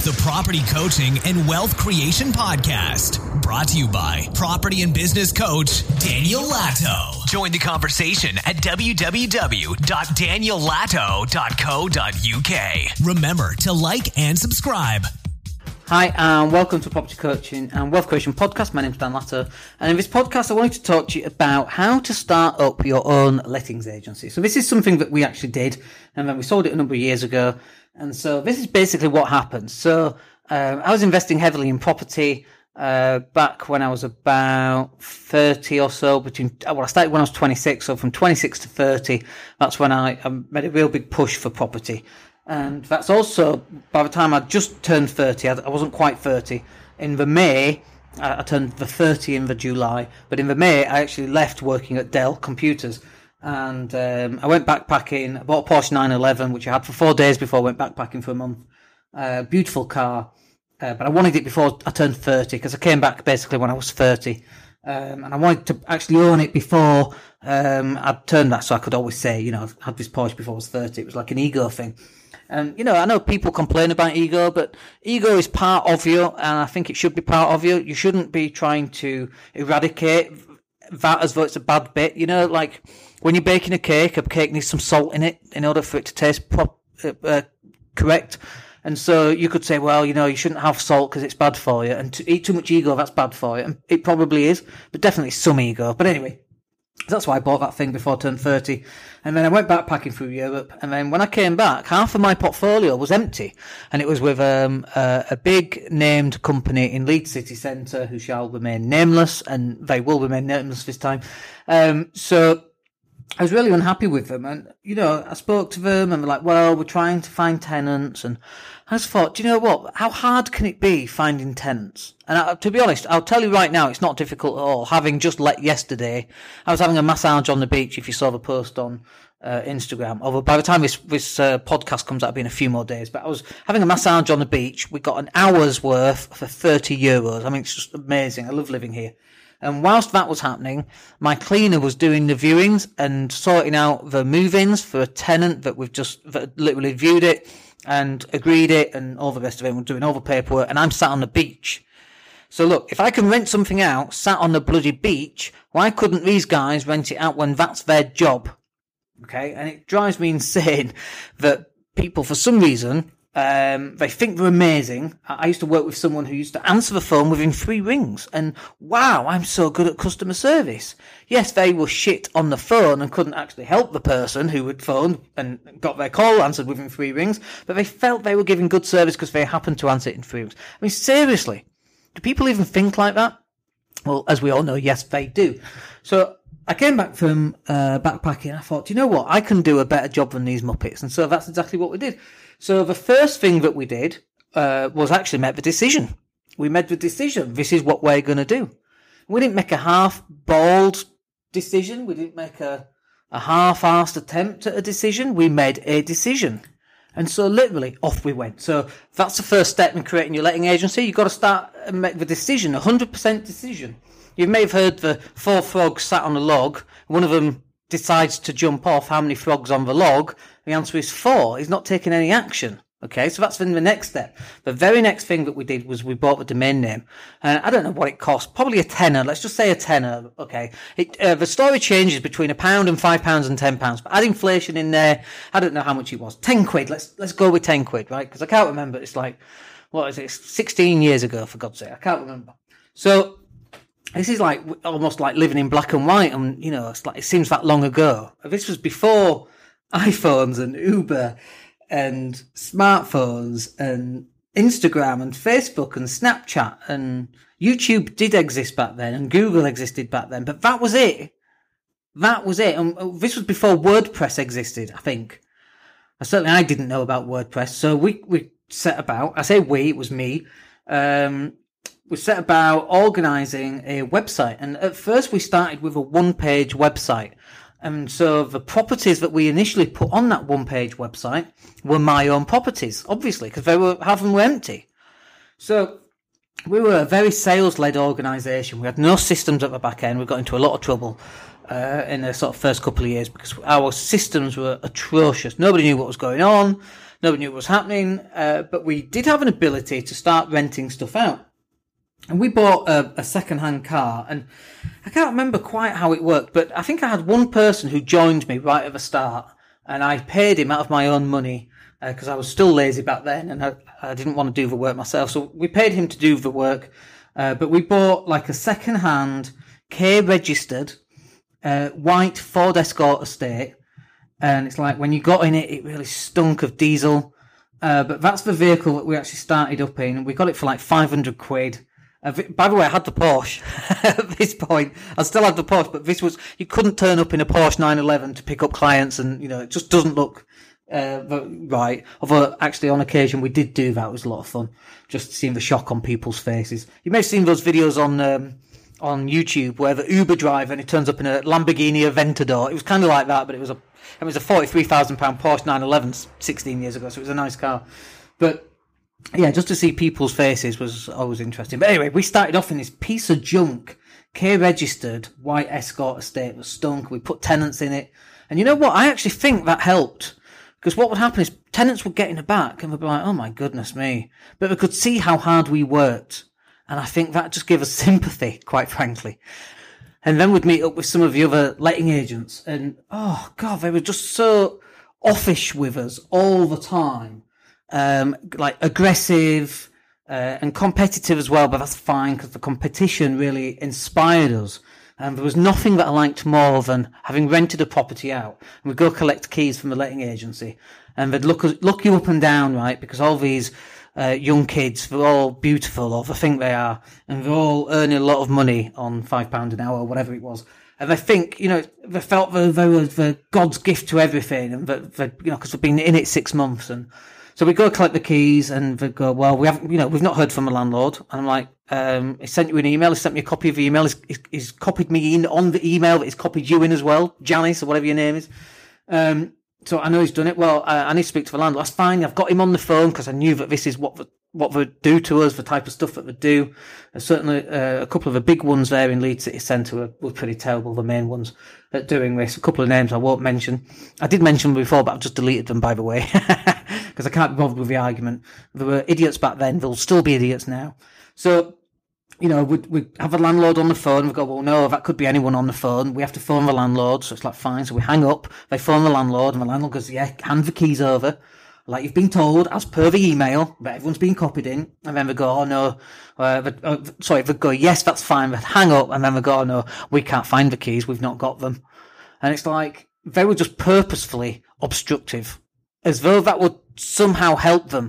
the Property Coaching and Wealth Creation Podcast. Brought to you by property and business coach Daniel Latto. Join the conversation at www.daniellatto.co.uk. Remember to like and subscribe. Hi, and welcome to Property Coaching and Wealth Creation Podcast. My name's Dan Latto, and in this podcast I wanted to talk to you about how to start up your own lettings agency. So this is something that we actually did, and then we sold it a number of years ago, and so this is basically what happened. So I was investing heavily in property back when I was about 30 or so. I started when I was 26, so from 26 to 30, that's when I made a real big push for property. And that's also, by the time I just turned 30, I wasn't quite 30. In the May, I turned the 30 in the July, but in the May, I actually left working at Dell Computers. And I went backpacking. I bought a Porsche 911, which I had for 4 days before I went backpacking for a month. Beautiful car. But I wanted it before I turned 30, because I came back basically when I was 30. And I wanted to actually own it before I'd turned that, so I could always say, you know, I've had this Porsche before I was 30. It was like an ego thing. And, you know, I know people complain about ego, but ego is part of you, and I think it should be part of you. You shouldn't be trying to eradicate that as though it's a bad bit. You know, like when you're baking a cake needs some salt in it in order for it to taste correct. And so you could say, well, you know, you shouldn't have salt because it's bad for you, and to eat too much ego, that's bad for you. And it probably is, but definitely some ego. But anyway, that's why I bought that thing before I turned 30. And then I went backpacking through Europe. And then when I came back, half of my portfolio was empty. And it was with a big named company in Leeds city centre who shall remain nameless. And they will remain nameless this time. So I was really unhappy with them. And, you know, I spoke to them and they're like, well, we're trying to find tenants. And I just thought, do you know what? How hard can it be finding tenants? And to be honest, I'll tell you right now, it's not difficult at all. Having just let yesterday, I was having a massage on the beach, if you saw the post on Instagram. Although by the time this podcast comes out, it'll be in a few more days. But I was having a massage on the beach. We got an hour's worth for €30. I mean, it's just amazing. I love living here. And whilst that was happening, my cleaner was doing the viewings and sorting out the move-ins for a tenant that literally viewed it and agreed it and all the rest of it. We're doing all the paperwork, and I'm sat on the beach. So look, if I can rent something out, sat on the bloody beach, why couldn't these guys rent it out when that's their job? Okay, and it drives me insane that people, for some reason, they think they're amazing. I used to work with someone who used to answer the phone within 3 rings, and wow, I'm so good at customer service. Yes, they were shit on the phone and couldn't actually help the person who had phoned and got their call answered within 3 rings, but they felt they were giving good service because they happened to answer it in 3 rings. I mean, seriously, do people even think like that? Well, as we all know, yes, they do. So I came back from backpacking and I thought, you know what, I can do a better job than these Muppets. And so that's exactly what we did. So the first thing that we did was actually make the decision. We made the decision. This is what we're going to do. We didn't make a half-bald decision. We didn't make a half-assed attempt at a decision. We made a decision. And so literally off we went. So that's the first step in creating your letting agency. You've got to start and make the decision, 100% decision. You may have heard the 4 frogs sat on a log. One of them decides to jump off. How many frogs on the log? The answer is 4. He's not taking any action. Okay, so that's then the next step. The very next thing that we did was we bought the domain name. And I don't know what it cost. Probably a tenner. Let's just say a tenner. Okay. The story changes between £1 and £5 and £10. But add inflation in there. I don't know how much it was. 10 quid. Let's go with 10 quid, right? Because I can't remember. It's like, what is it? 16 years ago, for God's sake. I can't remember. So this is like almost like living in black and white. And, you know, it seems that long ago. This was before iPhones and Uber and smartphones and Instagram and Facebook and Snapchat, and YouTube did exist back then and Google existed back then, but that was it. And this was before WordPress existed, I think. I didn't know about WordPress. So we set about, I say we, it was me. We set about organising a website. And at first we started with a 1-page website. And so the properties that we initially put on that 1-page website were my own properties, obviously, because half of them were empty. So we were a very sales-led organisation. We had no systems at the back end. We got into a lot of trouble in the sort of first couple of years because our systems were atrocious. Nobody knew what was going on. Nobody knew what was happening, but we did have an ability to start renting stuff out. And we bought a second-hand car, and I can't remember quite how it worked, but I think I had one person who joined me right at the start, and I paid him out of my own money, because I was still lazy back then, and I didn't want to do the work myself. So we paid him to do the work, but we bought like a second-hand, K-registered, white Ford Escort estate, and it's like when you got in it, it really stunk of diesel. But that's the vehicle that we actually started up in. We got it for like 500 quid. By the way, I had the Porsche at this point. I still had the Porsche, but this was, you couldn't turn up in a Porsche 911 to pick up clients, and, you know, it just doesn't look right. Although, actually, on occasion, we did do that. It was a lot of fun. Just seeing the shock on people's faces. You may have seen those videos on YouTube where the Uber driver, and he turns up in a Lamborghini Aventador. It was kind of like that, but it was a £43,000 Porsche 911 16 years ago, so it was a nice car. But yeah, just to see people's faces was always interesting. But anyway, we started off in this piece of junk, K-registered white Escort estate that stunk. We put tenants in it. And you know what? I actually think that helped. Because what would happen is tenants would get in the back and they'd be like, oh my goodness me. But they could see how hard we worked. And I think that just gave us sympathy, quite frankly. And then we'd meet up with some of the other letting agents. And, oh God, they were just so offish with us all the time. Like aggressive and competitive as well, but that's fine because the competition really inspired us. And there was nothing that I liked more than having rented a property out, and we'd go collect keys from the letting agency, and they'd look you up and down, right? Because all these young kids, they're all beautiful, or they think they are, and they're all earning a lot of money on £5 an hour or whatever it was. And they think, you know, they felt they were the God's gift to everything, and they, you know, because they've been in it 6 months. And so we go collect the keys, and they go, well, we haven't, you know, we've not heard from the landlord. And I'm like, he sent you an email. He sent me a copy of the email. He's copied me in on the email that he's copied you in as well, Janice, or whatever your name is. So I know he's done it. Well, I need to speak to the landlord. That's fine. I've got him on the phone because I knew that this is what they do to us, the type of stuff that they do. Certainly, a couple of the big ones there in Leeds City Centre were pretty terrible, the main ones at doing this. A couple of names I won't mention. I did mention them before, but I've just deleted them, by the way, because I can't be bothered with the argument. There were idiots back then. There'll still be idiots now. So, you know, we have a landlord on the phone. We go, well, no, that could be anyone on the phone. We have to phone the landlord. So it's like, fine. So we hang up. They phone the landlord, and the landlord goes, yeah, hand the keys over, like you've been told, as per the email, but everyone's been copied in. And then they go, oh no, they go, yes, that's fine. They hang up, and then they go, oh no, we can't find the keys. We've not got them. And it's like, they were just purposefully obstructive, as though that would somehow help them.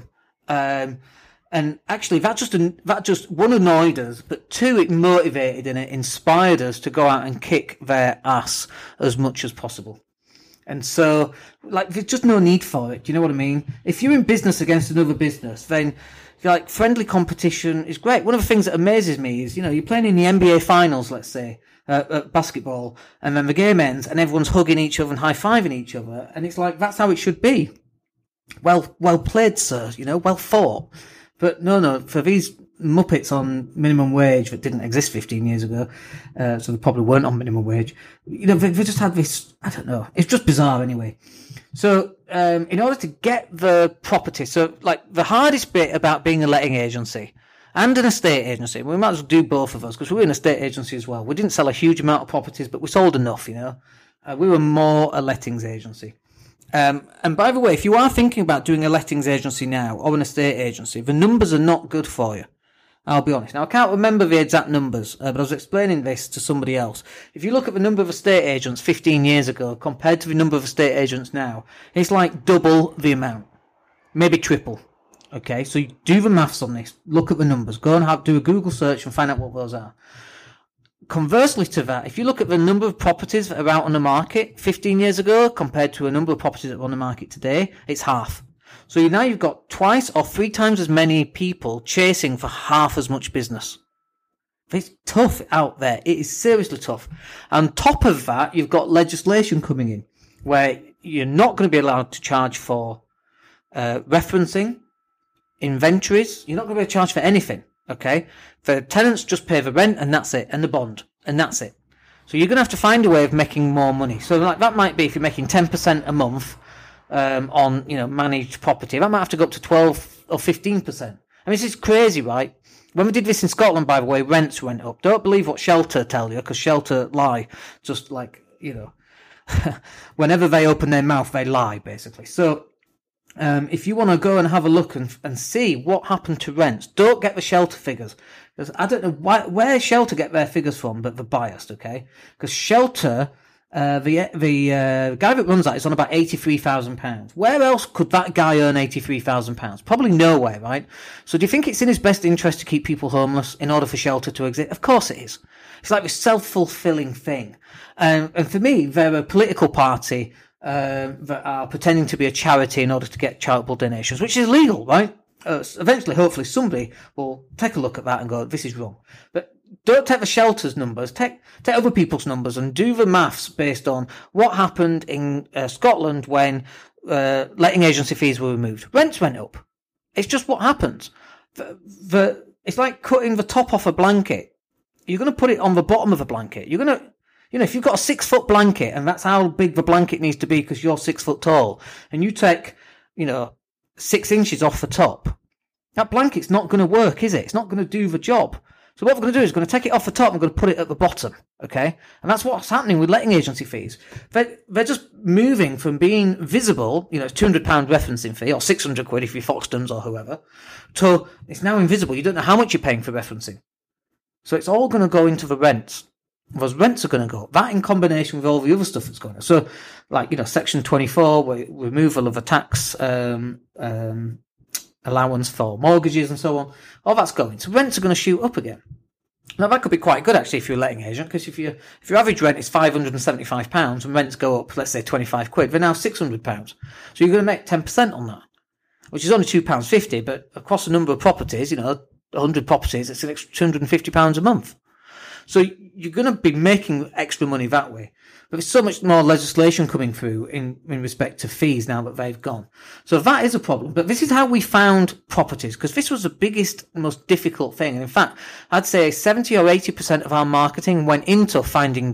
And actually, that just one, annoyed us, but two, it motivated and it inspired us to go out and kick their ass as much as possible. And so, like, there's just no need for it. Do you know what I mean? If you're in business against another business, then, like, friendly competition is great. One of the things that amazes me is, you know, you're playing in the NBA finals, let's say, basketball, and then the game ends and everyone's hugging each other and high-fiving each other. And it's like, that's how it should be. Well played, sir. You know, well fought. But no, for these muppets on minimum wage that didn't exist 15 years ago, so they probably weren't on minimum wage, you know, they just had this, I don't know, it's just bizarre anyway. So, in order to get the property, so, like, the hardest bit about being a letting agency and an estate agency, we might as well do both of us, because we were an estate agency as well. We didn't sell a huge amount of properties, but we sold enough, you know. We were more a lettings agency. And by the way, if you are thinking about doing a lettings agency now or an estate agency, the numbers are not good for you. I'll be honest. Now, I can't remember the exact numbers, but I was explaining this to somebody else. If you look at the number of estate agents 15 years ago compared to the number of estate agents now, it's like double the amount, maybe triple. Okay, so you do the maths on this. Look at the numbers. Go and do a Google search and find out what those are. Conversely to that, if you look at the number of properties that are out on the market 15 years ago compared to a number of properties that are on the market today, it's half. So now you've got 2 or 3 times as many people chasing for half as much business. It's tough out there. It is seriously tough. On top of that, you've got legislation coming in where you're not going to be allowed to charge for referencing, inventories. You're not going to be able to charge for anything. Okay, the tenants just pay the rent and that's it, and the bond, and that's it. So you're going to have to find a way of making more money. So like that might be if you're making 10% a month, on, managed property. That might have to go up to 12 or 15%. I mean, this is crazy, right? When we did this in Scotland, by the way, rents went up. Don't believe what Shelter tell you, because Shelter lie. Just like, whenever they open their mouth, they lie, basically. So, if you want to go and have a look and see what happened to rents, don't get the Shelter figures. Because I don't know where Shelter get their figures from, but they're biased, okay? Because Shelter, the guy that runs that is on about £83,000. Where else could that guy earn £83,000? Probably nowhere, right? So do you think it's in his best interest to keep people homeless in order for Shelter to exist? Of course it is. It's like this self-fulfilling thing. And for me, they're a political party that are pretending to be a charity in order to get charitable donations, which is legal, right? Eventually, hopefully, somebody will take a look at that and go, this is wrong. But don't take the Shelter's numbers, take other people's numbers and do the maths based on what happened in Scotland when letting agency fees were removed. Rents went up. It's just what happens. It's like cutting the top off a blanket. You're going to put it on the bottom of a blanket. You're going to, if you've got a 6-foot blanket and that's how big the blanket needs to be because you're 6 foot tall, and you take, 6 inches off the top, that blanket's not going to work, is it? It's not going to do the job. So what we're going to do is we're going to take it off the top and we're going to put it at the bottom, okay? And that's what's happening with letting agency fees. They're just moving from being visible, it's £200 referencing fee, or 600 quid if you're Foxtons or whoever, to it's now invisible. You don't know how much you're paying for referencing. So it's all going to go into the rents. Those rents are going to go up. That in combination with all the other stuff that's going on. So, Section 24, removal of a tax allowance for mortgages and so on, all that's going. So rents are going to shoot up again. Now that could be quite good actually if you're a letting agent, because if your average rent is £575 and rents go up, let's say 25 quid, they're now £600. So you're going to make 10% on that, which is only £2.50, but across a number of properties, 100 properties, it's an extra £250 a month. So you're going to be making extra money that way. But there's so much more legislation coming through in respect to fees now that they've gone. So that is a problem. But this is how we found properties, because this was the biggest, most difficult thing. And in fact, I'd say 70 or 80% of our marketing went into finding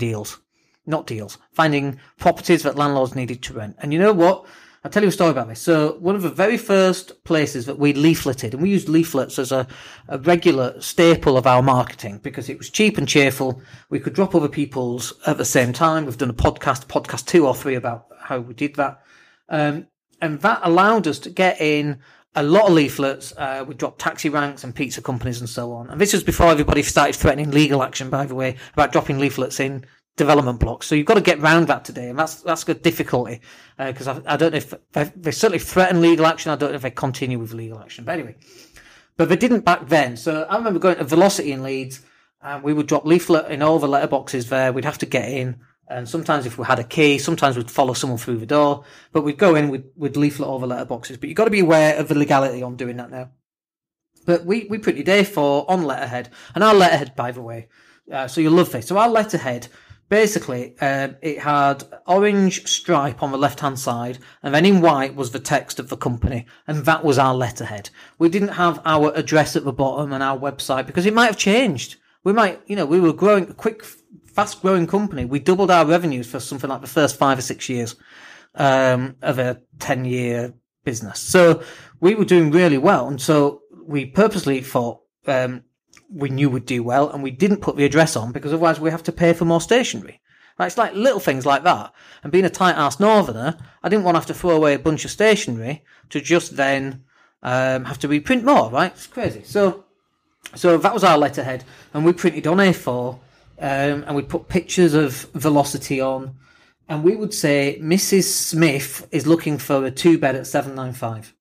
finding properties that landlords needed to rent. And you know what? I'll tell you a story about this. So one of the very first places that we leafleted, and we used leaflets as a regular staple of our marketing because it was cheap and cheerful. We could drop other people's at the same time. We've done a podcast 2 or 3 about how we did that. And that allowed us to get in a lot of leaflets. We dropped taxi ranks and pizza companies and so on. And this was before everybody started threatening legal action, by the way, about dropping leaflets in development blocks. So you've got to get round that today, and that's a difficulty because I don't know if they certainly threaten legal action. I don't know if they continue with legal action, but anyway, but they didn't back then. So I remember going to Velocity in Leeds, and we would drop leaflet in all the letterboxes there. We'd have to get in, and sometimes if we had a key, sometimes we'd follow someone through the door, but we'd go in with leaflet all the letterboxes. But you've got to be aware of the legality on doing that now. But we printed A4 on letterhead, and our letterhead, by the way, so you'll love this. So our letterhead, basically, it had orange stripe on the left-hand side, and then in white was the text of the company, and that was our letterhead. We didn't have our address at the bottom and our website because it might have changed. We were growing a quick, fast-growing company. We doubled our revenues for something like the first 5 or 6 years of a 10-year business. So we were doing really well, and so we purposely thought we knew we'd do well, and we didn't put the address on because otherwise we have to pay for more stationery. Right, it's like little things like that. And being a tight-ass northerner, I didn't want to have to throw away a bunch of stationery to just then have to reprint more, right? It's crazy. So that was our letterhead, and we printed on A4, and we put pictures of Velocity on, and we would say, Mrs. Smith is looking for a 2-bed at 795.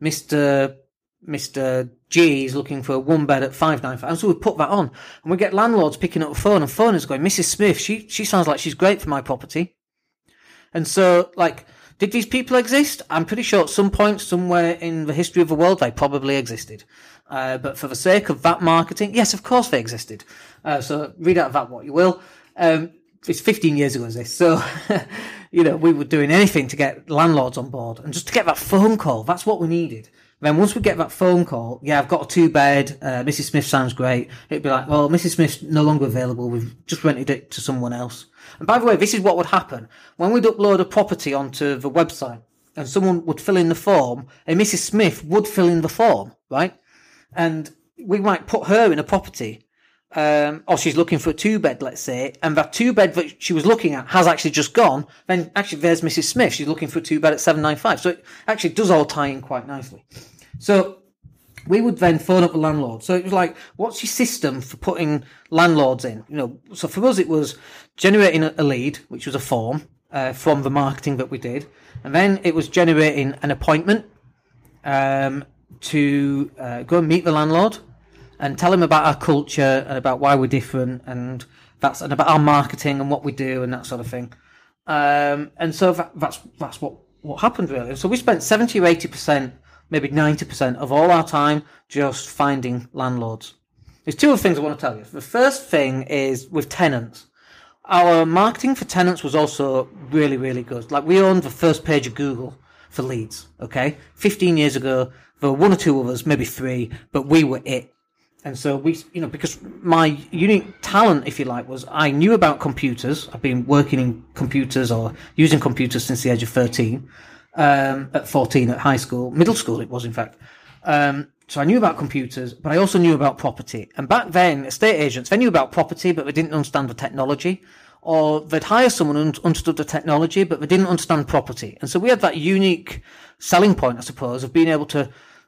Mr. G is looking for a 1-bed at 595. And so we put that on, and we get landlords picking up the phone, and phoners going, Mrs. Smith, she sounds like she's great for my property. And so, did these people exist? I'm pretty sure at some point, somewhere in the history of the world, they probably existed. But for the sake of that marketing, yes, of course they existed. So read out of that what you will. It's 15 years ago, this. So, we were doing anything to get landlords on board, and just to get that phone call, that's what we needed. Then once we get that phone call, yeah, I've got a 2-bed, Mrs. Smith sounds great. It'd be like, well, Mrs. Smith's no longer available. We've just rented it to someone else. And by the way, this is what would happen. When we'd upload a property onto the website, and someone would fill in the form, and Mrs. Smith would fill in the form, right? And we might put her in a property, or she's looking for a 2-bed, let's say, and that 2-bed that she was looking at has actually just gone, then actually there's Mrs. Smith. She's looking for a 2-bed at 795. So it actually does all tie in quite nicely. So we would then phone up the landlord. So it was like, what's your system for putting landlords in? So for us, it was generating a lead, which was a form, from the marketing that we did. And then it was generating an appointment, to go and meet the landlord and tell him about our culture and about why we're different and about our marketing and what we do and that sort of thing. And so that's what happened really. So we spent 70 or 80%, maybe 90% of all our time just finding landlords. There's two other things I want to tell you. The first thing is with tenants. Our marketing for tenants was also really, really good. Like, we owned the first page of Google for leads, okay? 15 years ago, there were one or two others, maybe three, but we were it. And so we, because my unique talent, if you like, was I knew about computers. I've been working in computers or using computers since the age of 13. At 14 at high school, middle school it was in fact. So I knew about computers, but I also knew about property. And back then, estate agents, they knew about property, but they didn't understand the technology. Or they'd hire someone who understood the technology, but they didn't understand property. And so we had that unique selling point, I suppose, of being able to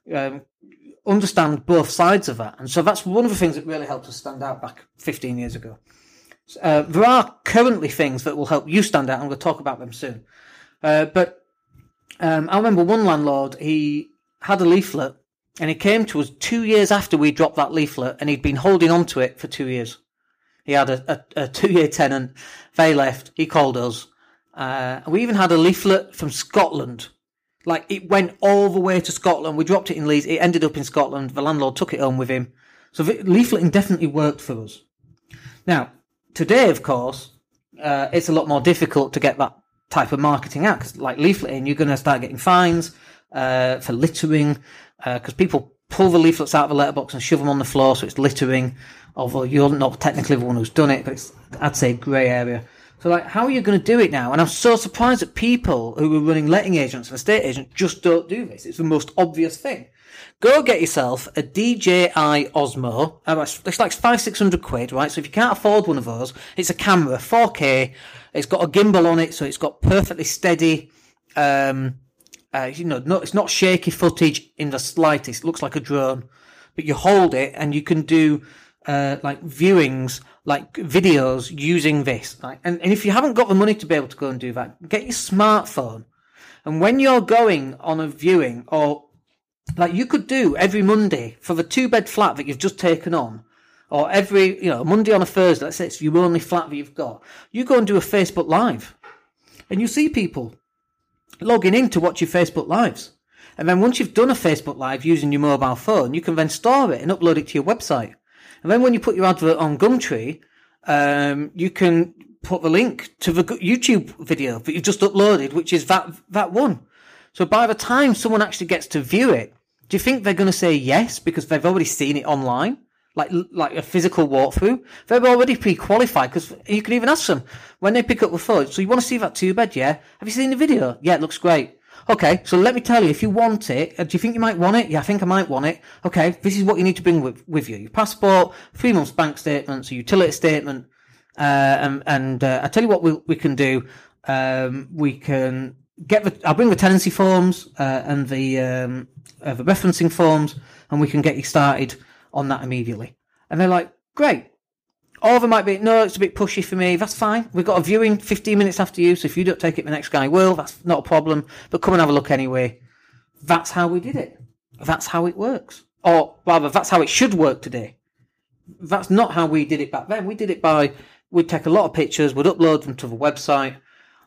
understand both sides of that. And so that's one of the things that really helped us stand out back 15 years ago. There are currently things that will help you stand out, and we'll talk about them soon. But I remember one landlord, he had a leaflet, and he came to us 2 years after we dropped that leaflet, and he'd been holding on to it for 2 years. He had a 2-year tenant. They left. He called us. We even had a leaflet from Scotland. Like, it went all the way to Scotland. We dropped it in Leeds. It ended up in Scotland. The landlord took it home with him. So leafleting definitely worked for us. Now, today, of course, it's a lot more difficult to get that type of marketing out, because like leafleting, you're going to start getting fines for littering, because people pull the leaflets out of the letterbox and shove them on the floor, so it's littering, although you're not technically the one who's done it, but it's, I'd say, grey area. So like, how are you going to do it now? And I'm so surprised that people who are running letting agents and estate agents just don't do this. It's the most obvious thing. Go get yourself a DJI Osmo. It's like £500-600, right? So if you can't afford one of those, it's a camera, 4K. It's got a gimbal on it, so it's got perfectly steady, it's not shaky footage in the slightest. It looks like a drone. But you hold it and you can do, like viewings, like videos using this. Right? And if you haven't got the money to be able to go and do that, get your smartphone. And when you're going on a viewing, or like you could do every Monday for the 2-bed flat that you've just taken on, or every, Monday on a Thursday, let's say it's your only flat that you've got, you go and do a Facebook Live. And you see people logging in to watch your Facebook Lives. And then once you've done a Facebook Live using your mobile phone, you can then store it and upload it to your website. And then when you put your advert on Gumtree, you can put the link to the YouTube video that you've just uploaded, which is that one. So by the time someone actually gets to view it, do you think they're going to say yes because they've already seen it online? Like a physical walkthrough? They're already pre-qualified, because you can even ask them when they pick up the phone, so you want to see that 2-bed, yeah? Have you seen the video? Yeah, it looks great. Okay, so let me tell you, if you want it, do you think you might want it? Yeah, I think I might want it. Okay, this is what you need to bring with you. Your passport, 3 months bank statements, a utility statement, and I tell you what we can do. We can I'll bring the tenancy forms, and the referencing forms, and we can get you started on that immediately. And they're like, great. Or they might be, no, it's a bit pushy for me. That's fine. We've got a viewing 15 minutes after you, so if you don't take it, the next guy will. That's not a problem. But come and have a look anyway. That's how we did it. That's how it works. Or rather, that's how it should work today. That's not how we did it back then. We did it we'd take a lot of pictures, we'd upload them to the website.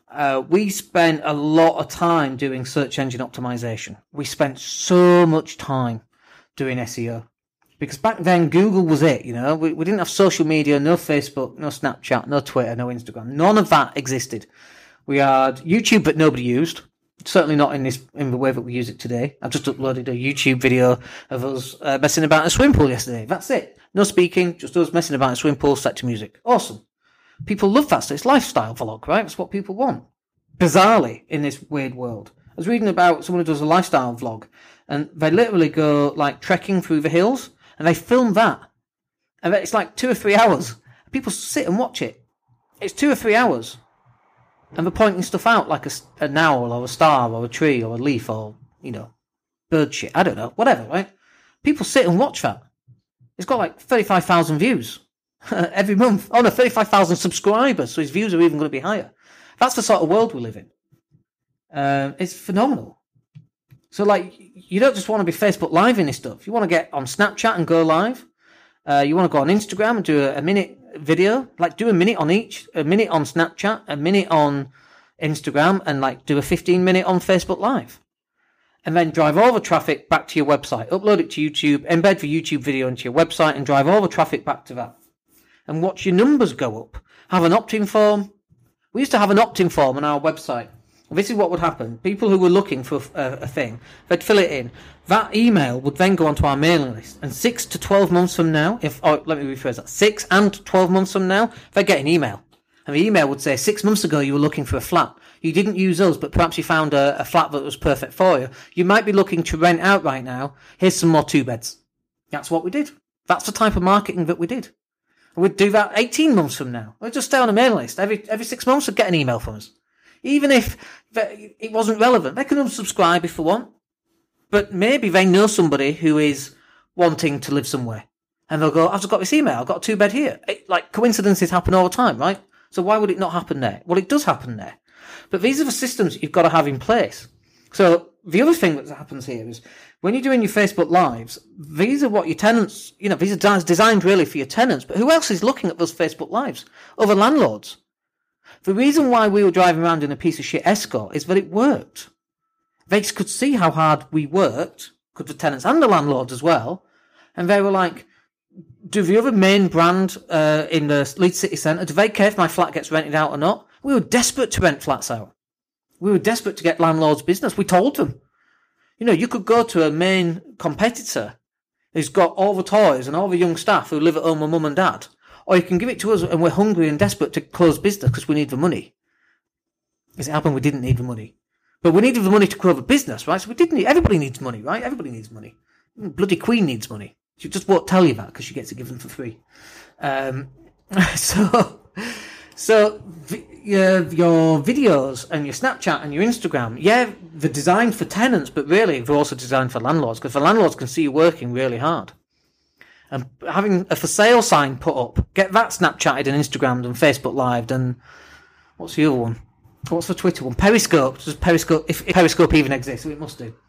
We spent a lot of time doing search engine optimization. We spent so much time doing SEO. Because back then, Google was it, We didn't have social media, no Facebook, no Snapchat, no Twitter, no Instagram. None of that existed. We had YouTube, but nobody used. Certainly not in the way that we use it today. I've just uploaded a YouTube video of us messing about in a swimming pool yesterday. That's it. No speaking, just us messing about in a swimming pool, set to music. Awesome. People love that. So it's lifestyle vlog, right? That's what people want. Bizarrely, in this weird world. was reading about someone who does a lifestyle vlog, and they literally go like trekking through the hills, and they film that. And it's like 2 or 3 hours. People sit and watch it. It's 2 or 3 hours. And they're pointing stuff out like an owl or a star or a tree or a leaf or, bird shit. I don't know. Whatever, right? People sit and watch that. It's got like 35,000 views every month. Oh no, 35,000 subscribers. So his views are even going to be higher. That's the sort of world we live in. It's phenomenal. So like, you don't just want to be Facebook Live in this stuff. You want to get on Snapchat and go live. You want to go on Instagram and do a minute video, like do a minute on each, a minute on Snapchat, a minute on Instagram, and like do a 15-minute on Facebook Live. And then drive all the traffic back to your website, upload it to YouTube, embed the YouTube video into your website, and drive all the traffic back to that. And watch your numbers go up. Have an opt-in form. We used to have an opt-in form on our website. This is what would happen. People who were looking for a thing, they'd fill it in. That email would then go onto our mailing list. And 6 to 12 months from now, let me rephrase that, 6 and 12 months from now, they'd get an email. And the email would say, 6 months ago you were looking for a flat. You didn't use us, but perhaps you found a flat that was perfect for you. You might be looking to rent out right now. Here's some more 2-beds. That's what we did. That's the type of marketing that we did. We'd do that 18 months from now. We'd just stay on a mailing list. Every 6 months we'd get an email from us. Even if it wasn't relevant, they can unsubscribe if they want. But maybe they know somebody who is wanting to live somewhere. And they'll go, I've just got this email, I've got a 2-bed here. Coincidences happen all the time, right? So why would it not happen there? Well, it does happen there. But these are the systems that you've got to have in place. So the other thing that happens here is when you're doing your Facebook Lives, these are what your tenants, these are designed really for your tenants. But who else is looking at those Facebook Lives? Other landlords. The reason why we were driving around in a piece of shit Escort is that it worked. They could see how hard we worked, could the tenants and the landlords as well, and they were like, do the other main brand in the Leeds City Centre, do they care if my flat gets rented out or not? We were desperate to rent flats out. We were desperate to get landlords' business. We told them. You could go to a main competitor who's got all the toys and all the young staff who live at home with mum and dad, or you can give it to us and we're hungry and desperate to close business because we need the money. As it happened, we didn't need the money. But we needed the money to grow the business, right? So we didn't need, everybody needs money, right? Everybody needs money. Bloody Queen needs money. She just won't tell you that because she gets it given for free. So your videos and your Snapchat and your Instagram, they're designed for tenants, but really they're also designed for landlords because the landlords can see you working really hard. And having a for sale sign put up, get that Snapchatted and Instagrammed and Facebook Lived and what's the other one? What's the Twitter one? Periscope. Does Periscope, if Periscope even exists, it must do.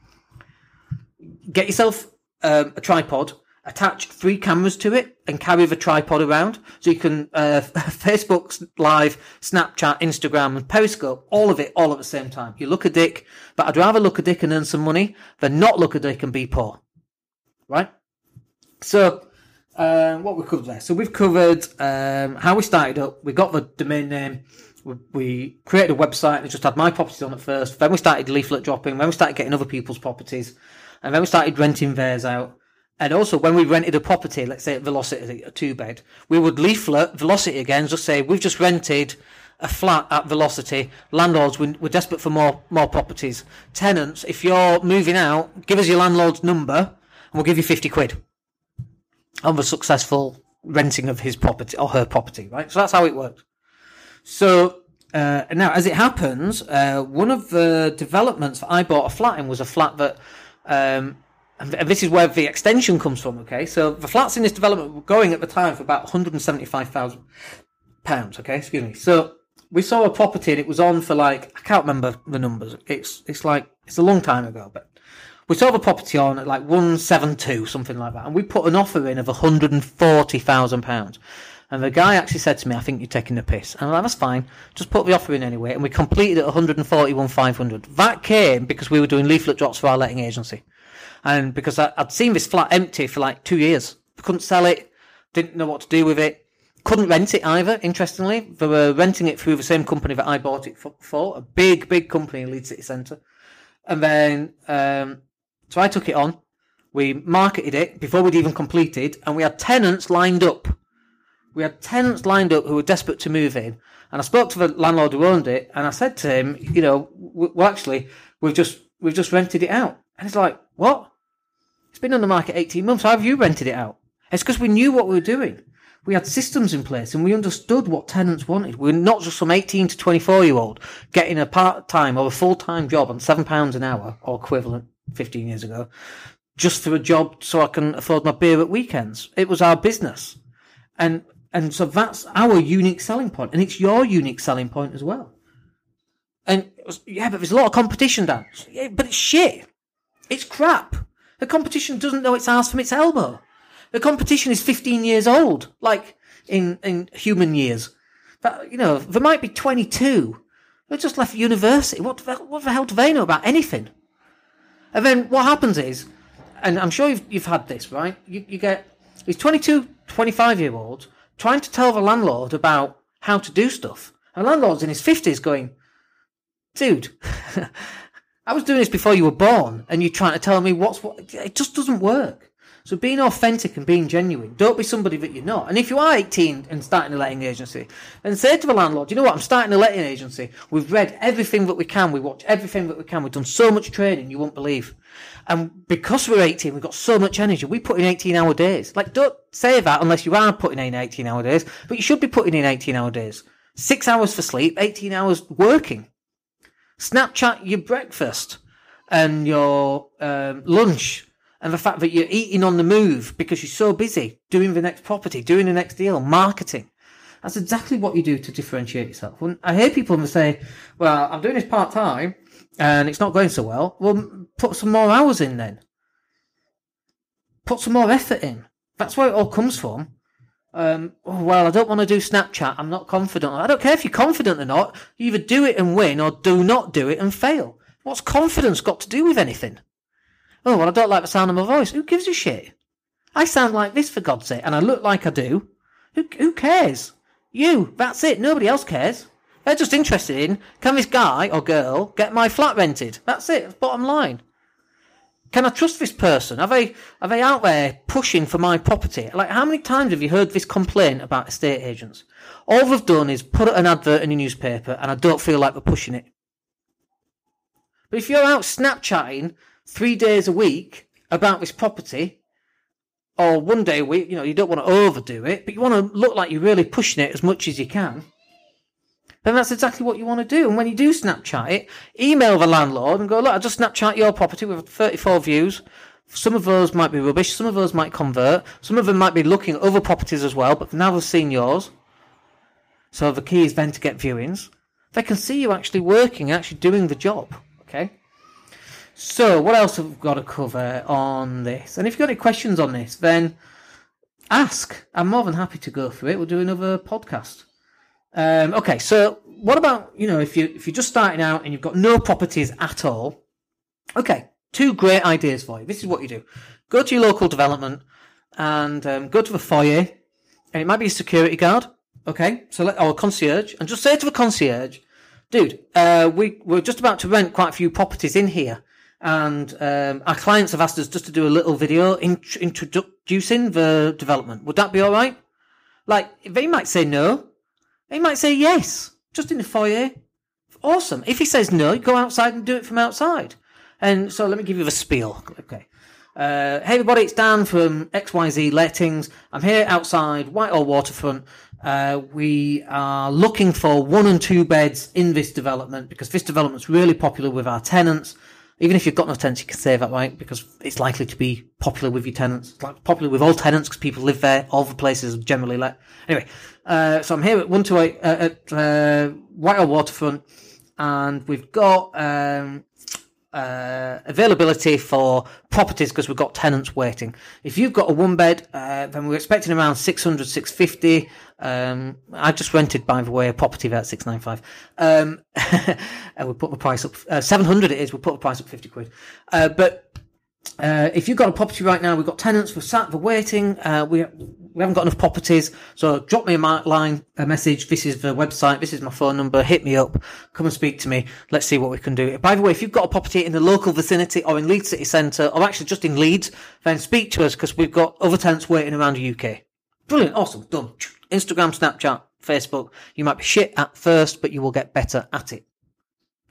Get yourself a tripod, attach 3 cameras to it, and carry the tripod around so you can Facebook Live, Snapchat, Instagram, and Periscope, all of it, all at the same time. You look a dick, but I'd rather look a dick and earn some money than not look a dick and be poor. Right? So, what we covered there. So we've covered how we started up. We got the domain name. We created a website. We just had my properties on at first. Then we started leaflet dropping. Then we started getting other people's properties. And then we started renting theirs out. And also, when we rented a property, let's say at Velocity, a 2-bed, we would leaflet Velocity again, just say, we've just rented a flat at Velocity. Landlords, we're desperate for more properties. Tenants, if you're moving out, give us your landlord's number and we'll give you 50 quid on the successful renting of his property or her property, right? So that's how it worked. So, now, as it happens, one of the developments that I bought a flat in was a flat that, and this is where the extension comes from, okay? So the flats in this development were going at the time for about £175,000, okay? Excuse me. So we saw a property and it was on for I can't remember the numbers. It's a long time ago, but we saw the property on at 172, something like that. And we put an offer in of £140,000. And the guy actually said to me, I think you're taking the piss. And I'm like, that's fine. Just put the offer in anyway. And we completed at 141,500. That came because we were doing leaflet drops for our letting agency. And because I'd seen this flat empty for 2 years. Couldn't sell it. Didn't know what to do with it. Couldn't rent it either, interestingly. They were renting it through the same company that I bought it for. A big company in Leeds City Centre. And then, so I took it on. We marketed it before we'd even completed. And we had tenants lined up. We had tenants lined up who were desperate to move in. And I spoke to the landlord who owned it, and I said to him, well, actually, we've just rented it out. And it's like, what? It's been on the market 18 months. How have you rented it out? It's because we knew what we were doing. We had systems in place and we understood what tenants wanted. We were not just some 18 to 24-year-old getting a part-time or a full-time job on £7 an hour or equivalent 15 years ago just for a job so I can afford my beer at weekends. It was our business. And so that's our unique selling point. And it's your unique selling point as well. And but there's a lot of competition, Dan. Yeah, but it's shit. It's crap. The competition doesn't know its arse from its elbow. The competition is 15 years old, like in human years. But, there might be 22. They just left university. What the hell do they know about anything? And then what happens is, and I'm sure you've had this, right? You get these 22, 25-year-olds trying to tell the landlord about how to do stuff. And the landlord's in his 50s going, dude, I was doing this before you were born, and you're trying to tell me what. It just doesn't work. So being authentic and being genuine, don't be somebody that you're not. And if you are 18 and starting a letting agency, then say to the landlord, you know what, I'm starting a letting agency. We've read everything that we can. We watch everything that we can. We've done so much training, you won't believe. And because we're 18, we've got so much energy. We put in 18-hour days. Like, don't say that unless you are putting in 18-hour days, but you should be putting in 18-hour days. 6 hours for sleep, 18 hours working. Snapchat your breakfast and your lunch. And the fact that you're eating on the move because you're so busy doing the next property, doing the next deal, marketing. That's exactly what you do to differentiate yourself. When I hear people say, well, I'm doing this part-time and it's not going so well. Well, put some more hours in then. Put some more effort in. That's where it all comes from. Well, I don't want to do Snapchat. I'm not confident. I don't care if you're confident or not. You either do it and win or do not do it and fail. What's confidence got to do with anything? Oh, well, I don't like the sound of my voice. Who gives a shit? I sound like this, for God's sake, and I look like I do. Who cares? You. That's it. Nobody else cares. They're just interested in, can this guy or girl get my flat rented? That's it. That's bottom line. Can I trust this person? Are they out there pushing for my property? Like, how many times have you heard this complaint about estate agents? All they've done is put an advert in a newspaper, and I don't feel like they're pushing it. But if you're out Snapchatting 3 days a week about this property, or 1 day a week, you don't want to overdo it, but you want to look like you're really pushing it as much as you can, then that's exactly what you want to do. And when you do Snapchat it, email the landlord and go, look, I just Snapchat your property with 34 views. Some of those might be rubbish, some of those might convert, some of them might be looking at other properties as well, but now they've seen yours. So the key is then to get viewings. They can see you actually working, actually doing the job, okay? So, what else have we got to cover on this? And if you've got any questions on this, then ask. I'm more than happy to go through it. We'll do another podcast. Okay, so what about, if you're just starting out and you've got no properties at all? Okay, 2 great ideas for you. This is what you do. Go to your local development and go to the foyer, and it might be a security guard, okay? Or a concierge, and just say to the concierge, dude, we're just about to rent quite a few properties in here. And our clients have asked us just to do a little video introducing the development. Would that be all right? Like, they might say no. They might say yes, just in the foyer. Awesome. If he says no, you go outside and do it from outside. And so let me give you the spiel. Okay. Hey everybody, it's Dan from XYZ Lettings. I'm here outside Whitehall Waterfront. We are looking for 1 and 2 beds in this development because this development's really popular with our tenants. Even if you've got no tenants, you can say that, right? Because it's likely to be popular with your tenants. It's like popular with all tenants because people live there. All the places are generally let. Anyway, so I'm here at 128 at Whitehall Waterfront, and we've got availability for properties because we've got tenants waiting. If you've got a 1 bed, then we're expecting around 600, 650. I just rented, by the way, a property there at 695. And we put the price up, 700 it is, we'll put the price up 50 quid. But if you've got a property right now, we've got tenants, we're waiting, we haven't got enough properties, so drop me a message, this is the website, this is my phone number, hit me up, come and speak to me, let's see what we can do. By the way, if you've got a property in the local vicinity or in Leeds City Centre, or actually just in Leeds, then speak to us because we've got other tenants waiting around the UK. Brilliant, awesome, done. Instagram, Snapchat, Facebook, you might be shit at first, but you will get better at it.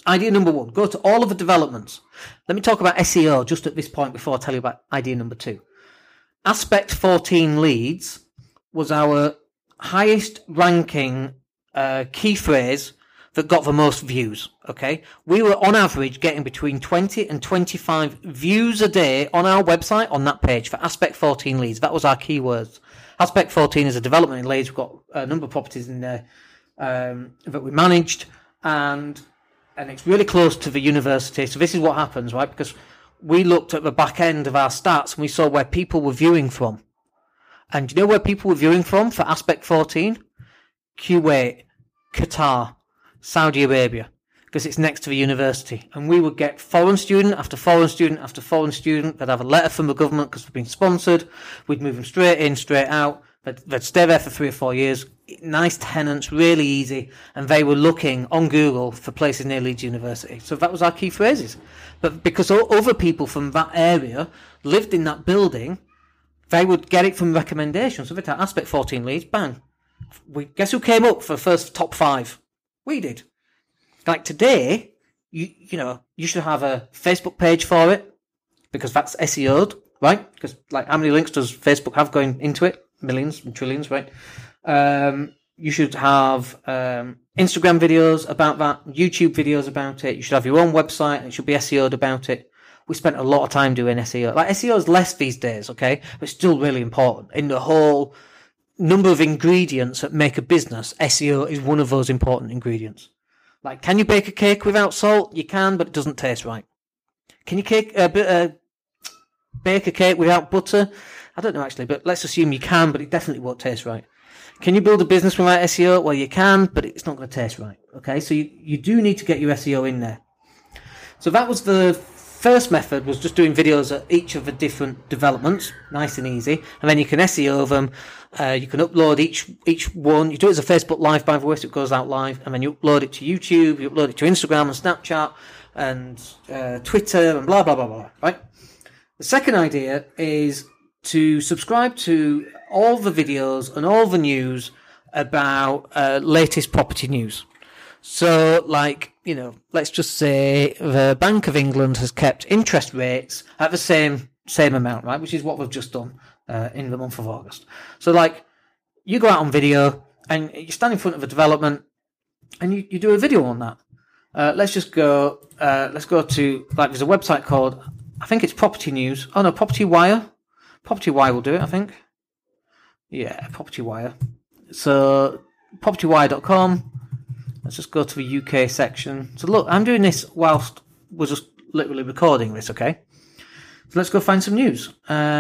idea number 1, go to all of the developments. Let me talk about SEO just at this point before I tell you about idea number 2. Aspect 14 leads was our highest ranking key phrase that got the most views, okay? We were on average getting between 20 and 25 views a day on our website on that page for Aspect 14 leads. That was our keywords. Aspect 14 is a development in Leeds. We've got a number of properties in there that we managed, and it's really close to the university. So this is what happens, right? Because we looked at the back end of our stats and we saw where people were viewing from. And do you know where people were viewing from for Aspect 14? Kuwait, Qatar, Saudi Arabia, because it's next to the university. And we would get foreign student after foreign student after foreign student. They'd have a letter from the government because we've been sponsored. We'd move them straight in, straight out. They'd stay there for 3 or 4 years. Nice tenants, really easy. And they were looking on Google for places near Leeds University. So that was our key phrases. But because other people from that area lived in that building, they would get it from recommendations. So if it's Aspect 14 leads, bang. Guess who came up for the first top 5? We did. Like today, you should have a Facebook page for it because that's SEO'd, right? Because like how many links does Facebook have going into it? Millions and trillions, right? You should have Instagram videos about that, YouTube videos about it. You should have your own website and it should be SEO'd about it. We spent a lot of time doing SEO. Like SEO is less these days, okay? But still really important. In the whole number of ingredients that make a business, SEO is one of those important ingredients. Like, can you bake a cake without salt? You can, but it doesn't taste right. Can you bake a cake without butter? I don't know actually, but let's assume you can, but it definitely won't taste right. Can you build a business without SEO? Well, you can, but it's not going to taste right. Okay, so you do need to get your SEO in there. So that was the first method, was just doing videos at each of the different developments, nice and easy, and then you can SEO them. You can upload each one. You do it as a Facebook Live, by the way, so it goes out live, and then you upload it to YouTube, you upload it to Instagram and Snapchat and Twitter and blah, blah, blah, blah, right? The second idea is to subscribe to all the videos and all the news about latest property news. So, like, let's just say the Bank of England has kept interest rates at the same amount, right? Which is what we've just done in the month of August. So, like, you go out on video and you stand in front of a development and you do a video on that. Let's go to, like, there's a website called, I think it's Property News. Oh, no, Property Wire. Property Wire will do it, I think. Yeah, Property Wire. So, propertywire.com. Let's just go to the UK section. So look, I'm doing this whilst we're just literally recording this, okay? So let's go find some news.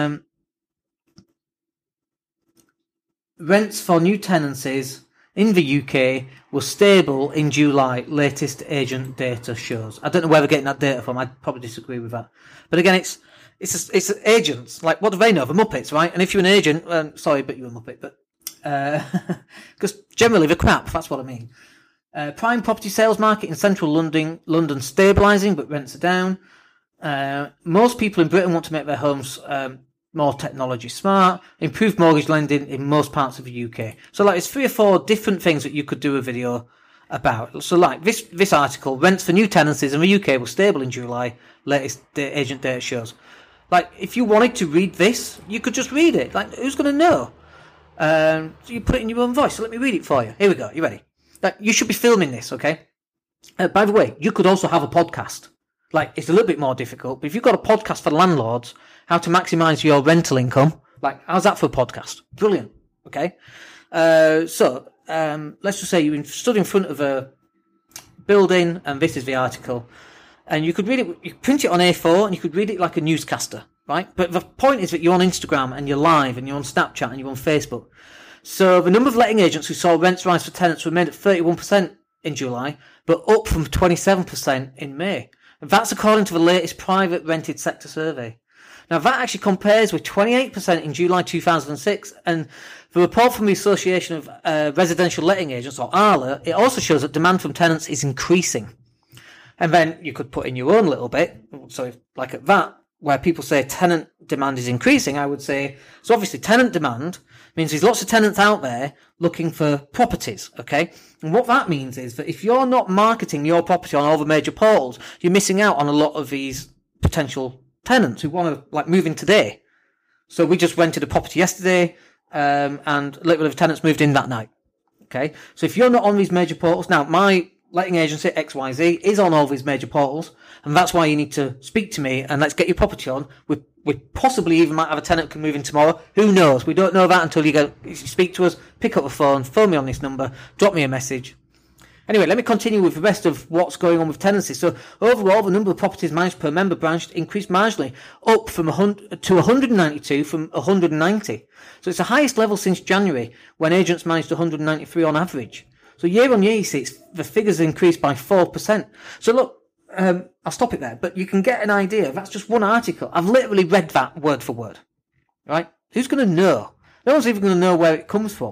Rents for new tenancies in the UK were stable in July, latest agent data shows. I don't know where they're getting that data from. I'd probably disagree with that. But again, it's agents. Like, what do they know? The Muppets, right? And if you're an agent, sorry, but you're a Muppet, but because generally they're crap. That's what I mean. Prime property sales market in central London stabilising, but rents are down. Most people in Britain want to make their homes more technology smart. Improved mortgage lending in most parts of the UK. So, like, it's 3 or 4 different things that you could do a video about. So, like, this article, rents for new tenancies in the UK were stable in July, latest agent data shows. Like, if you wanted to read this, you could just read it. Like, who's going to know? So you put it in your own voice. So let me read it for you. Here we go. You ready? Like, you should be filming this, okay? By the way, you could also have a podcast. Like, it's a little bit more difficult, but if you've got a podcast for landlords, how to maximise your rental income, like, how's that for a podcast? Brilliant, okay? So, let's just say you stood in front of a building, and this is the article, and you could read it, you print it on A4, and you could read it like a newscaster, right? But the point is that you're on Instagram, and you're live, and you're on Snapchat, and you're on Facebook. So the number of letting agents who saw rents rise for tenants remained at 31% in July, but up from 27% in May. And that's according to the latest private rented sector survey. Now, that actually compares with 28% in July 2006, and the report from the Association of Residential Letting Agents, or ARLA, it also shows that demand from tenants is increasing. And then you could put in your own little bit, so like at that, where people say tenant demand is increasing, I would say, so obviously tenant demand means there's lots of tenants out there looking for properties, okay? And what that means is that if you're not marketing your property on all the major portals, you're missing out on a lot of these potential tenants who want to, like, move in today. So we just rented a property yesterday, and literally the tenants moved in that night, okay? So if you're not on these major portals, now my letting agency, XYZ, is on all these major portals, and that's why you need to speak to me, and let's get your property on. We possibly even might have a tenant can move in tomorrow. Who knows? We don't know that until you speak to us, pick up the phone me on this number, drop me a message. Anyway, let me continue with the rest of what's going on with tenancy. So overall, the number of properties managed per member branch increased marginally, up from 100 to 192 from 190. So it's the highest level since January, when agents managed 193 on average. So year on year, you see, the figures increased by 4%. So look, I'll stop it there, but you can get an idea. That's just one article. I've literally read that word for word, right? Who's going to know? No one's even going to know where it comes from.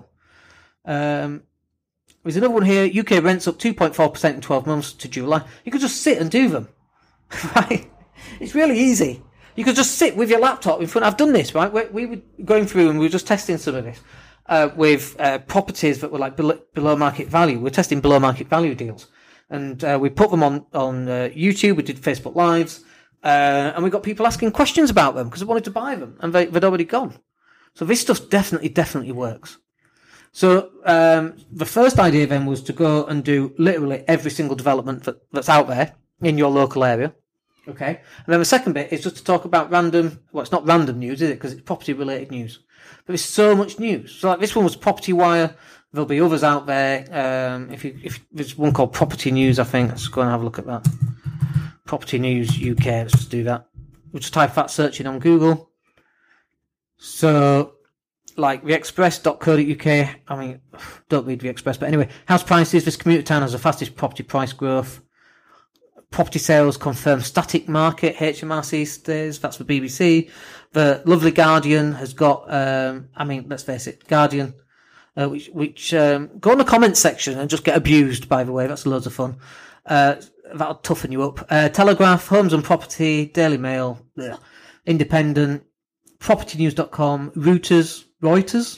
There's another one here. UK rents up 2.4% in 12 months to July. You could just sit and do them, right? It's really easy. You could just sit with your laptop in front. I've done this, right? We were going through and we were just testing some of this with properties that were like below market value. We're testing below market value deals. And we put them on YouTube. We did Facebook Lives. And we got people asking questions about them because they wanted to buy them. And they'd already gone. So this stuff definitely works. So the first idea then was to go and do literally every single development that's out there in your local area. Okay. And then the second bit is just to talk about it's not random news, is it? Because it's property related news. But there's so much news. So like this one was Property Wire. There'll be others out there. If there's one called Property News, I think. Let's go and have a look at that. Property News UK. Let's just do that. We'll just type that search in on Google. So, like theexpress.co.uk. I mean, don't read The Express, but anyway. House prices. This commuter town has the fastest property price growth. Property sales confirm static market. HMRC stays. That's the BBC. The lovely Guardian has got, let's face it, Guardian, which go on the comments section and just get abused, by the way. That's loads of fun. That'll toughen you up. Telegraph, Homes and Property, Daily Mail, Independent, PropertyNews.com, Reuters,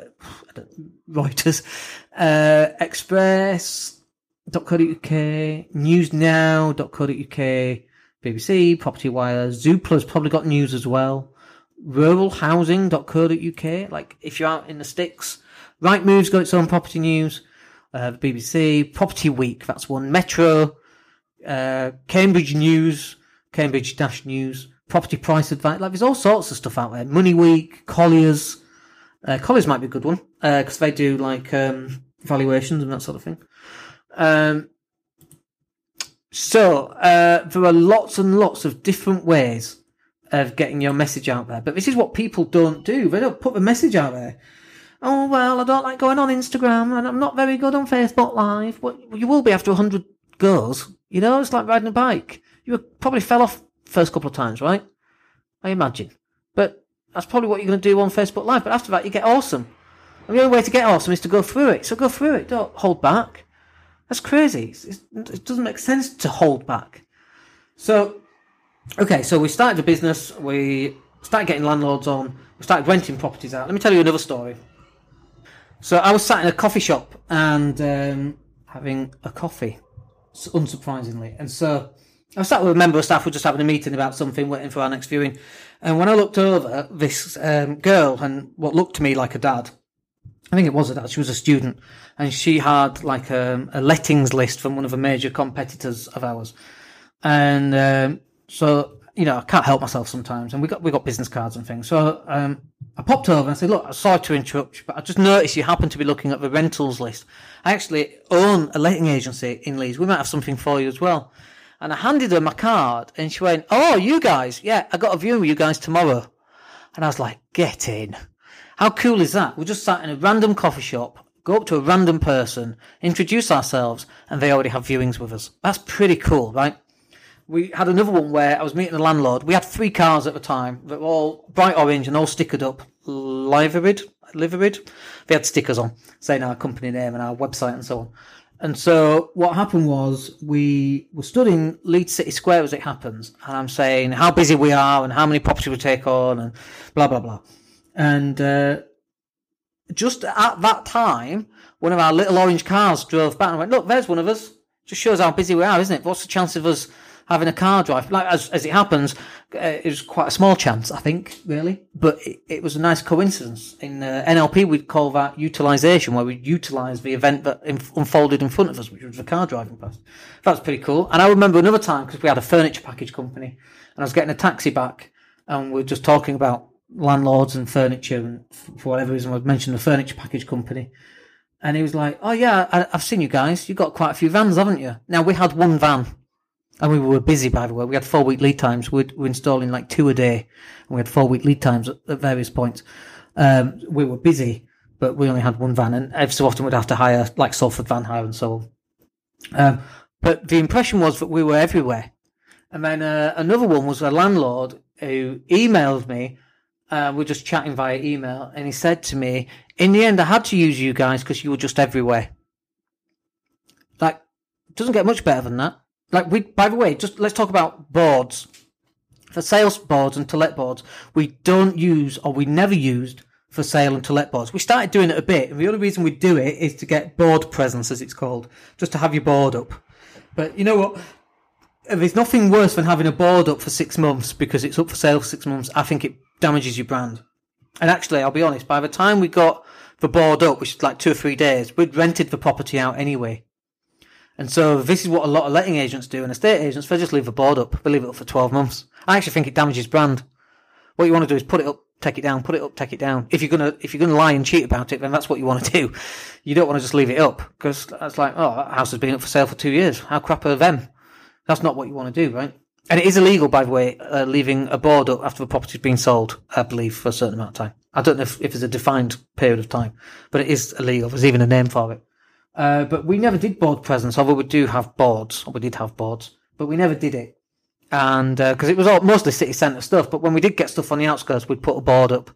Express.co.uk, Newsnow.co.uk, BBC, Property Wire, Zoopla's probably got news as well, Ruralhousing.co.uk, like if you're out in the sticks. Rightmove's got its own property news, the BBC, Property Week, that's one, Metro, Cambridge News, Cambridge-News, Property Price Advice, like there's all sorts of stuff out there. Money Week, Colliers, Colliers might be a good one, because they do like valuations and that sort of thing. So there are lots and lots of different ways of getting your message out there, but this is what people don't do. They don't put the message out there. Oh, well, I don't like going on Instagram, and I'm not very good on Facebook Live. Well, you will be after 100 goes. You know, it's like riding a bike. You probably fell off first couple of times, right? I imagine. But that's probably what you're going to do on Facebook Live. But after that, you get awesome. And the only way to get awesome is to go through it. So go through it. Don't hold back. That's crazy. It doesn't make sense to hold back. So, okay, so we started the business. We started getting landlords on. We started renting properties out. Let me tell you another story. So I was sat in a coffee shop and having a coffee, unsurprisingly. And so I was sat with a member of staff who were just having a meeting about something, waiting for our next viewing. And when I looked over, this girl, and what looked to me like a dad, I think it was a dad, she was a student, and she had like a lettings list from one of the major competitors of ours. And so, you know, I can't help myself sometimes, and we got business cards and things. So I popped over and I said, look, I'm sorry to interrupt you, but I just noticed you happen to be looking at the rentals list. I actually own a letting agency in Leeds. We might have something for you as well. And I handed her my card, and she went, oh, you guys? Yeah, I got a viewing with you guys tomorrow. And I was like, get in. How cool is that? We just sat in a random coffee shop, go up to a random person, introduce ourselves, and they already have viewings with us. That's pretty cool, right? We had another one where I was meeting a landlord. We had 3 cars at the time that were all bright orange and all stickered up. Liverid. They had stickers on saying our company name and our website and so on. And so what happened was we were stood in Leeds City Square as it happens, and I'm saying how busy we are and how many properties we take on and blah, blah, blah. And just at that time, one of our little orange cars drove back and went, look, there's one of us. Just shows how busy we are, isn't it? What's the chance of us having a car drive? Like, as it happens, it was quite a small chance, I think, really. But it was a nice coincidence. In NLP, we'd call that utilisation, where we'd utilise the event that unfolded in front of us, which was the car driving past. That was pretty cool. And I remember another time, because we had a furniture package company, and I was getting a taxi back, and we were just talking about landlords and furniture, and for whatever reason, I mentioned the furniture package company. And he was like, oh yeah, I've seen you guys. You've got quite a few vans, haven't you? Now, we had one van. And we were busy, by the way. We had 4-week lead times. We were installing like 2 a day. And we had 4-week lead times at various points. We were busy, but we only had one van. And every so often we'd have to hire, like Salford Van Hire and so on. But the impression was that we were everywhere. And then another one was a landlord who emailed me. We were just chatting via email. And he said to me, in the end, I had to use you guys because you were just everywhere. Like, it doesn't get much better than that. Like, by the way, just let's talk about boards. For sales boards and to let boards, we don't use, or we never used, for sale and to let boards. We started doing it a bit, and the only reason we do it is to get board presence, as it's called, just to have your board up. But you know what? There's nothing worse than having a board up for 6 months because it's up for sale for 6 months. I think it damages your brand. And actually, I'll be honest, by the time we got the board up, which is like 2 or 3 days, we'd rented the property out anyway. And so this is what a lot of letting agents do, and estate agents, they just leave the board up. They leave it up for 12 months. I actually think it damages brand. What you want to do is put it up, take it down, put it up, take it down. If you're gonna lie and cheat about it, then that's what you want to do. You don't want to just leave it up, because that's like, oh, that house has been up for sale for 2 years. How crap are them? That's not what you want to do, right? And it is illegal, by the way, leaving a board up after the property's been sold, I believe, for a certain amount of time. I don't know if there's a defined period of time, but it is illegal. There's even a name for it. But we never did board presence, although we do have boards, or we did have boards, but we never did it. And, cause it was all mostly city centre stuff, but when we did get stuff on the outskirts, we'd put a board up.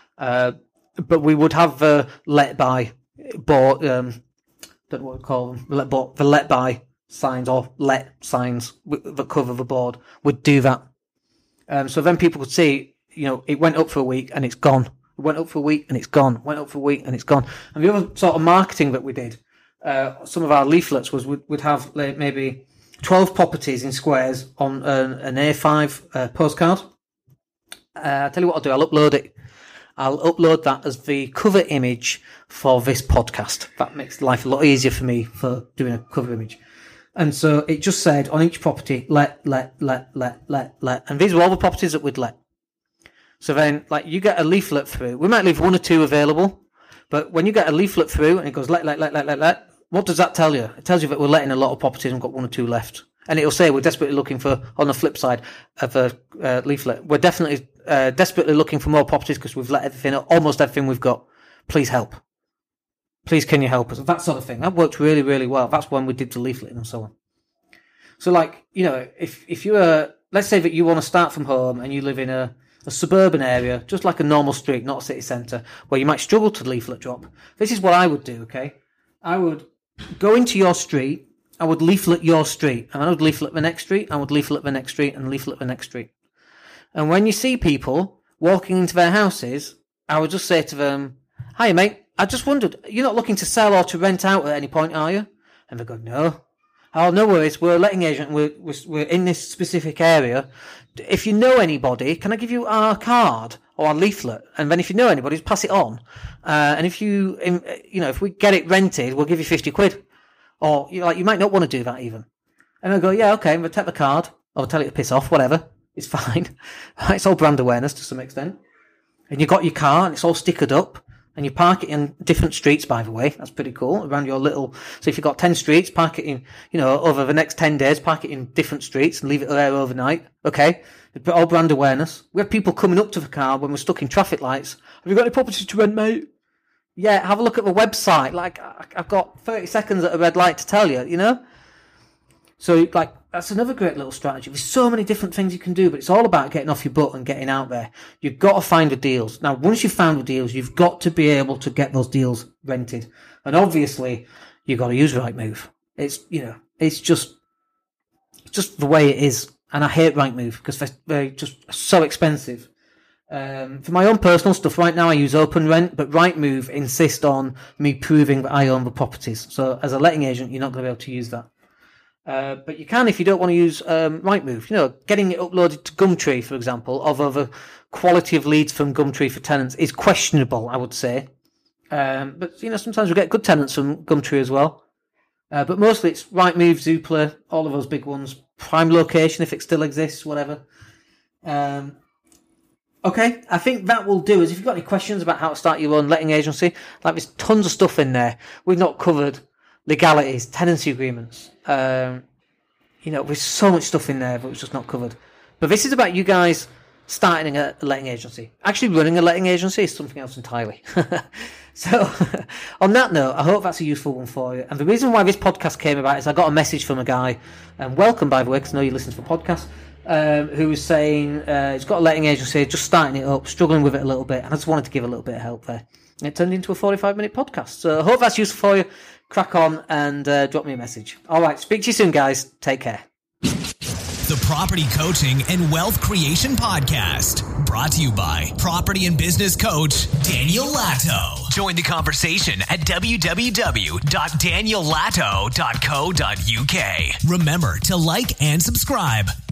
But we would have, let by board, don't know what we call them, the let by signs or let signs that cover the board. We'd do that. So then people could see, you know, it went up for a week and it's gone. It went up for a week and it's gone. Went up for a week and it's gone. And the other sort of marketing that we did, some of our leaflets was we'd have like maybe 12 properties in squares on an A5 postcard. I'll tell you what I'll do. I'll upload it. I'll upload that as the cover image for this podcast. That makes life a lot easier for me for doing a cover image. And so it just said on each property, let. And these were all the properties that we'd let. So then, like, you get a leaflet through. We might leave 1 or 2 available, but when you get a leaflet through and it goes let, what does that tell you? It tells you that we're letting a lot of properties and got 1 or 2 left. And it'll say we're desperately looking for, on the flip side of a leaflet, we're definitely desperately looking for more properties because we've let everything, almost everything we've got. Please help. Please, can you help us? That sort of thing. That worked really, really well. That's when we did the leafleting and so on. So, like, you know, if you're, let's say that you want to start from home and you live in a suburban area, just like a normal street, not a city centre, where you might struggle to leaflet drop. This is what I would do, okay? I would go into your street, I would leaflet your street, and I would leaflet the next street, I would leaflet the next street, and leaflet the next street. And when you see people walking into their houses, I would just say to them, "Hi, mate, I just wondered, you're not looking to sell or to rent out at any point, are you?" And they go, "No." "Oh, no worries, we're a letting agent, we're in this specific area. If you know anybody, can I give you our card or our leaflet? And then if you know anybody, just pass it on. And if if we get it rented, we'll give you 50 quid. Or, you might not want to do that even." And they'll go, "Yeah, okay, we'll take the card, or tell it to piss off, whatever. It's fine." It's all brand awareness to some extent. And you got your car, and it's all stickered up. And you park it in different streets, by the way. That's pretty cool. Around your little, so if you've got 10 streets, park it in, over the next 10 days, park it in different streets and leave it there overnight. Okay. All brand awareness. We have people coming up to the car when we're stuck in traffic lights. "Have you got any properties to rent, mate?" "Yeah, have a look at the website. Like, I've got 30 seconds at a red light to tell you, So, like, that's another great little strategy. There's so many different things you can do, but it's all about getting off your butt and getting out there. You've got to find the deals. Now, once you've found the deals, you've got to be able to get those deals rented. And obviously, you've got to use Rightmove. It's just the way it is. And I hate Rightmove because they're just so expensive. For my own personal stuff, right now I use OpenRent, but Rightmove insist on me proving that I own the properties. So as a letting agent, you're not going to be able to use that. But you can if you don't want to use Rightmove. Getting it uploaded to Gumtree, for example, although the quality of leads from Gumtree for tenants is questionable, I would say. But sometimes we get good tenants from Gumtree as well. But mostly it's Rightmove, Zoopla, all of those big ones. Prime Location, if it still exists, whatever. Okay, I think that will do us. If you've got any questions about how to start your own letting agency, there's tons of stuff in there. We've not covered legalities, tenancy agreements. There's so much stuff in there, but it's just not covered. But this is about you guys starting a letting agency. Actually, running a letting agency is something else entirely. So, on that note, I hope that's a useful one for you. And the reason why this podcast came about is I got a message from a guy, and welcome, by the way, because I know you listen to the podcast, who was saying he's got a letting agency, just starting it up, struggling with it a little bit, and I just wanted to give a little bit of help there. And it turned into a 45-minute podcast. So, I hope that's useful for you. Crack on and drop me a message. All right, speak to you soon, guys. Take care. The Property Coaching and Wealth Creation Podcast, brought to you by property and business coach Daniel Latto. Join the conversation at www.daniellatto.co.uk. Remember to like and subscribe.